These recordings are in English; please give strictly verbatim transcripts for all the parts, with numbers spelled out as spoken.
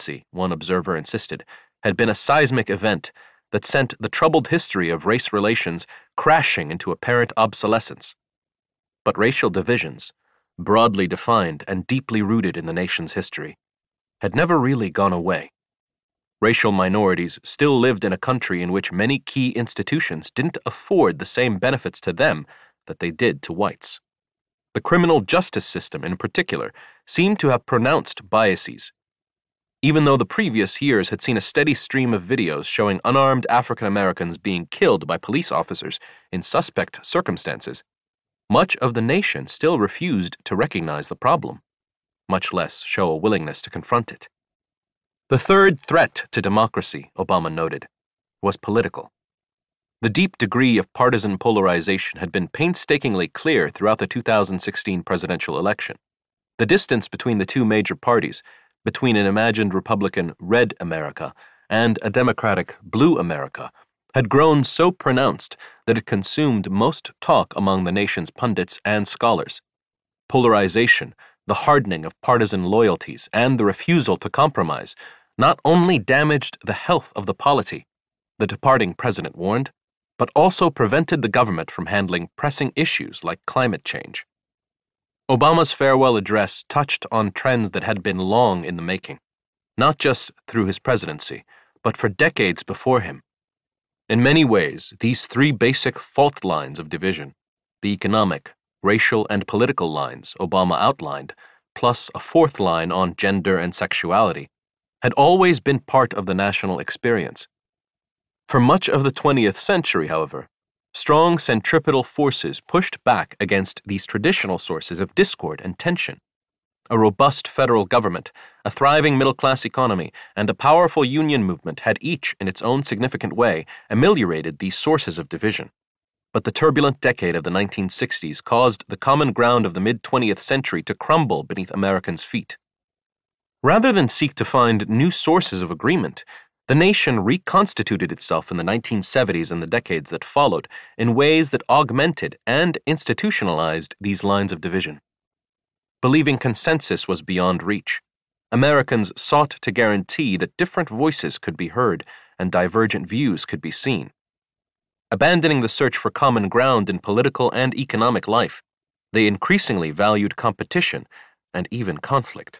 one observer insisted, had been a seismic event that sent the troubled history of race relations crashing into apparent obsolescence. But racial divisions, broadly defined and deeply rooted in the nation's history, had never really gone away. Racial minorities still lived in a country in which many key institutions didn't afford the same benefits to them that they did to whites. The criminal justice system, in particular, seemed to have pronounced biases. Even though the previous years had seen a steady stream of videos showing unarmed African Americans being killed by police officers in suspect circumstances, much of the nation still refused to recognize the problem, much less show a willingness to confront it. The third threat to democracy, Obama noted, was political. The deep degree of partisan polarization had been painstakingly clear throughout the two thousand sixteen presidential election. The distance between the two major parties, between an imagined Republican red America and a Democratic blue America, had grown so pronounced that it consumed most talk among the nation's pundits and scholars. Polarization, the hardening of partisan loyalties, and the refusal to compromise not only damaged the health of the polity, the departing president warned, but also prevented the government from handling pressing issues like climate change. Obama's farewell address touched on trends that had been long in the making, not just through his presidency, but for decades before him. In many ways, these three basic fault lines of division, the economic, racial, and political lines Obama outlined, plus a fourth line on gender and sexuality, had always been part of the national experience. For much of the twentieth century, however, strong centripetal forces pushed back against these traditional sources of discord and tension. A robust federal government, a thriving middle-class economy, and a powerful union movement had each, in its own significant way, ameliorated these sources of division. But the turbulent decade of the nineteen sixties caused the common ground of the mid-twentieth century to crumble beneath Americans' feet. Rather than seek to find new sources of agreement, the nation reconstituted itself in the nineteen seventies and the decades that followed in ways that augmented and institutionalized these lines of division. Believing consensus was beyond reach, Americans sought to guarantee that different voices could be heard and divergent views could be seen. Abandoning the search for common ground in political and economic life, they increasingly valued competition and even conflict.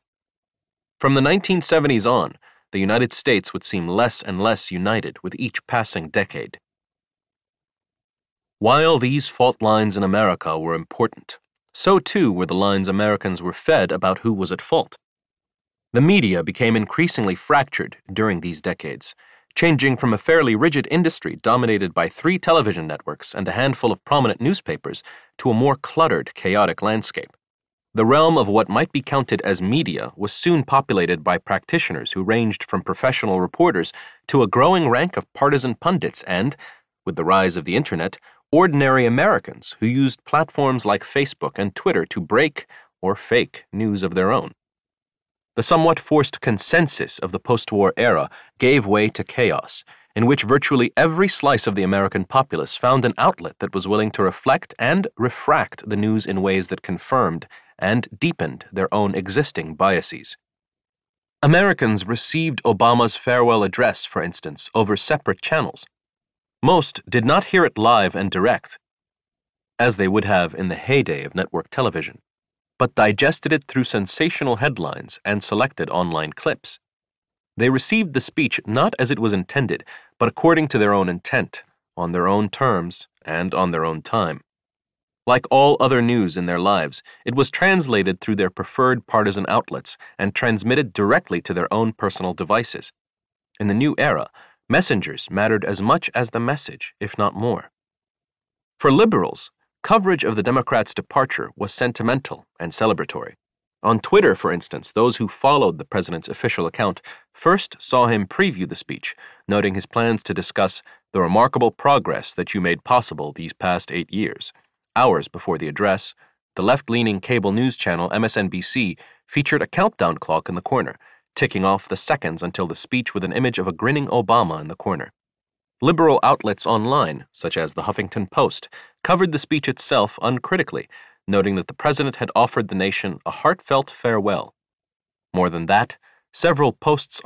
From the nineteen seventies on, the United States would seem less and less united with each passing decade. While these fault lines in America were important, so too were the lines Americans were fed about who was at fault. The media became increasingly fractured during these decades, changing from a fairly rigid industry dominated by three television networks and a handful of prominent newspapers to a more cluttered, chaotic landscape. The realm of what might be counted as media was soon populated by practitioners who ranged from professional reporters to a growing rank of partisan pundits and, with the rise of the internet, ordinary Americans who used platforms like Facebook and Twitter to break or fake news of their own. The somewhat forced consensus of the post-war era gave way to chaos, in which virtually every slice of the American populace found an outlet that was willing to reflect and refract the news in ways that confirmed and deepened their own existing biases. Americans received Obama's farewell address, for instance, over separate channels. Most did not hear it live and direct, as they would have in the heyday of network television, but digested it through sensational headlines and selected online clips. They received the speech not as it was intended, but according to their own intent, on their own terms, and on their own time. Like all other news in their lives, it was translated through their preferred partisan outlets and transmitted directly to their own personal devices. In the new era, messengers mattered as much as the message, if not more. For liberals, coverage of the Democrats' departure was sentimental and celebratory. On Twitter, for instance, those who followed the president's official account first saw him preview the speech, noting his plans to discuss the remarkable progress that you made possible these past eight years. Hours before the address, the left-leaning cable news channel M S N B C featured a countdown clock in the corner, ticking off the seconds until the speech with an image of a grinning Obama in the corner. Liberal outlets online, such as the Huffington Post, covered the speech itself uncritically, noting that the president had offered the nation a heartfelt farewell. More than that, several posts